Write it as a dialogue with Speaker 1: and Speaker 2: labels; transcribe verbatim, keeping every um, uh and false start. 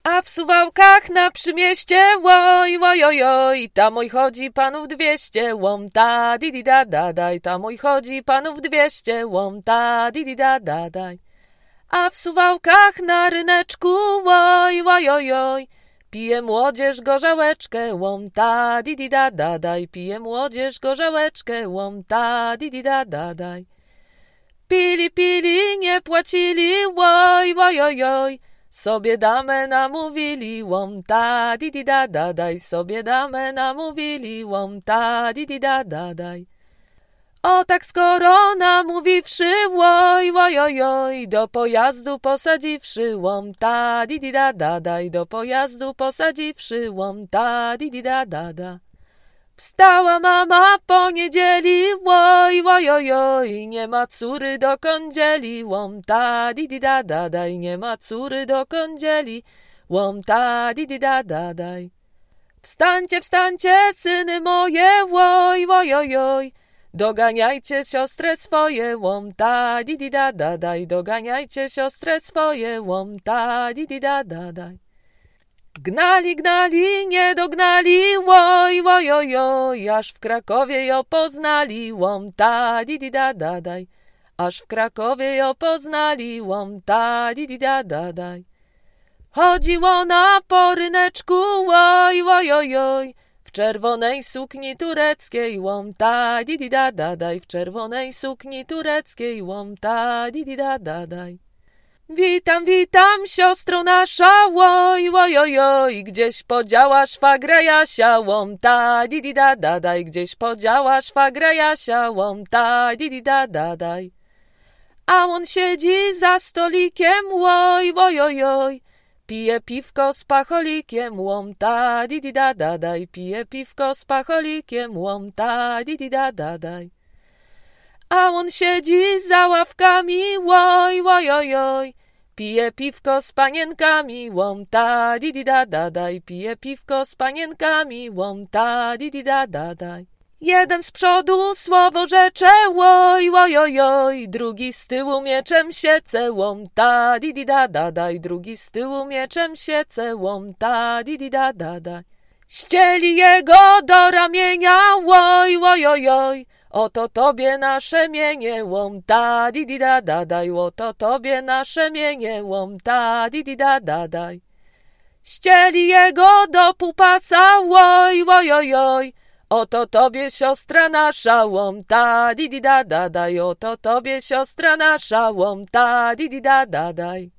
Speaker 1: A w Suwałkach na przymieście, łoj, łoj, oj, oj, tam oj chodzi panów dwieście, łom ta, di, di, da, da, daj, tam oj chodzi panów dwieście, łom ta, di, di, da, da, daj. A w Suwałkach na ryneczku, łoj, łoj, oj, oj, pije młodzież gorzałeczkę, łom ta, di, di, da, da, daj, pije młodzież gorzałeczkę, łom ta, di, di, da, da, daj. Pili, pili, nie płacili, łoj, łoj, oj, oj, sobie damę namówili, łom ta, di, di, da, da, daj, sobie damę namówili, łom ta, di, di, da, da, daj. O tak skoro namówiwszy, łoj, łoj, oj, oj, do pojazdu posadziwszy, łom ta, di, di, da, da, daj, do pojazdu posadziwszy, łom ta, di, di, da, da, da. Wstała mama po niedzieli, łoj, łoj, oj, oj, nie ma córy do kądzieli, łom ta, di, di, da, da, daj, nie ma córy do kądzieli, łom ta, di, di, da, da, daj. Wstańcie, wstańcie, syny moje, łoj, łoj, oj, oj, doganiajcie siostrę swoje, łom ta, di, di, da, da, daj, doganiajcie siostrę swoje, łom ta, di, di, da, da, daj. Gnali, gnali, nie dognali, łoj, łoj, oj, oj, aż w Krakowie ją poznali, łom ta, di, di, da, da, daj, aż w Krakowie ją poznali, łom ta, di, di, da, da, daj. Chodził ona po ryneczku, łoj, łoj, oj, oj, w czerwonej sukni tureckiej, łom ta, di, di, da, da, daj, w czerwonej sukni tureckiej, łom ta, di, di, da, da, daj. Witam, witam, siostro nasza, łoj, łoj, oj, oj, gdzieś podziała szwagra Jasia, łom ta, di, di, da, da, daj, gdzieś podziała szwagra Jasia, łom ta, di, di, da, da, daj. A on siedzi za stolikiem, łoj, łoj, oj, oj, pije piwko z pacholikiem, łom ta, di, di, da, da, daj, pije piwko z pacholikiem, łom ta, di, di, da, da, daj. A on siedzi za ławkami, łoj, łoj, oj, oj, pije piwko z panienkami, łom ta, di, di, da, da, daj, pije piwko z panienkami, łom ta, di, di, da, da, daj. Jeden z przodu słowo rzecze, łoj, łoj, oj, oj, drugi z tyłu mieczem siece, łom ta, di, di, da, da, daj, drugi z tyłu mieczem siece, łom ta, di, di, da, da, daj. Ścieli jego do ramienia, łoj, łoj, oj, oj, oto tobie nasze mienie, łom ta, di, di, da, da, daj, oto tobie nasze mienie, łom ta, di, di, da, da, daj. Ścieli jego do pupasa, łoj, łoj, oj, oj, oto tobie siostra nasza, łom ta, di, di, da, da, daj, oto tobie siostra nasza, łom ta, di, di, da, da, daj.